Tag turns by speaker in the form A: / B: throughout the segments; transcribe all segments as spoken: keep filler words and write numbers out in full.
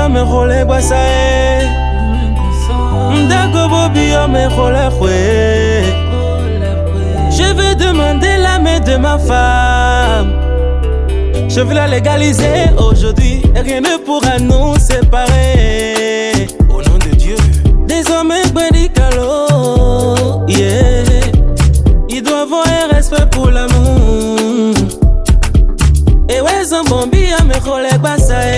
A: yo me role basae Ndago bobi yo me role khwe. Je veux demander la main de ma femme. Je veux la légaliser aujourd'hui et rien ne pourra nous séparer. Au nom de Dieu. Des hommes médicaux, yeah. Ils doivent avoir un respect pour l'amour. Et ouais, son bombi a me collègue basae.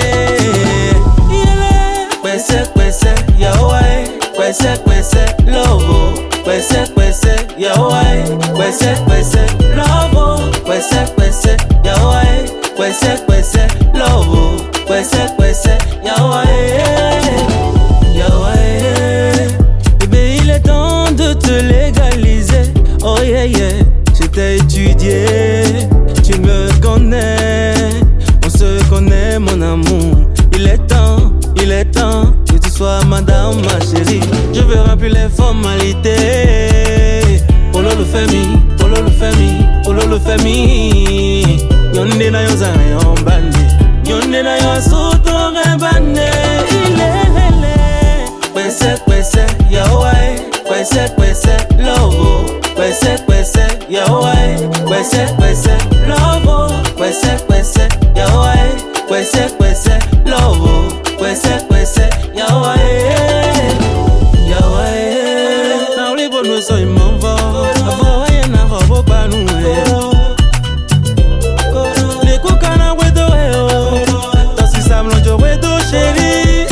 A: Kwese kwese yaoai, kwese kwese lovo, kwese kwese yaoai, kwese kwese lovo, kwese kwese yaoai, kwese kwese lovo, kwese kwese yaoai, yaoai. Bébé, il est temps de te légaliser. Oh yeah yeah, je t'ai étudié, tu me connais, on se connaît mon amour. Il est temps, il est temps que tu sois madame ma chérie. Je veux remplir les formalités. Oh lolo femi, oh lolo femi, oh lolo femi. Yonde na yo zane yon bande, yonde na yo soto rebane. Il est lele. Kwese kwese yaoai, kwese kwese lovo, kwese kwese yaoai, kwese kwese lovo, kwese kwese yaoai, kwese kwese lovo, kwese kwese yaoai, yaoai. Na ulipo nuso imamva, abo ye na hobo banu e. Lekuka na wedo e o, tasi samlo jo wedo chéri.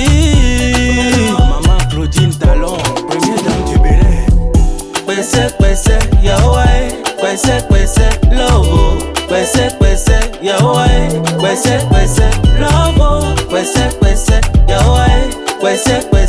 A: Maman Claudine Talon, première dame du Bénin. Kwese kwese yaoai, kwese kwese lovo, kwese kwese yaoai, kwese kwese lovo, kwese kwese yaoai, kwese kwese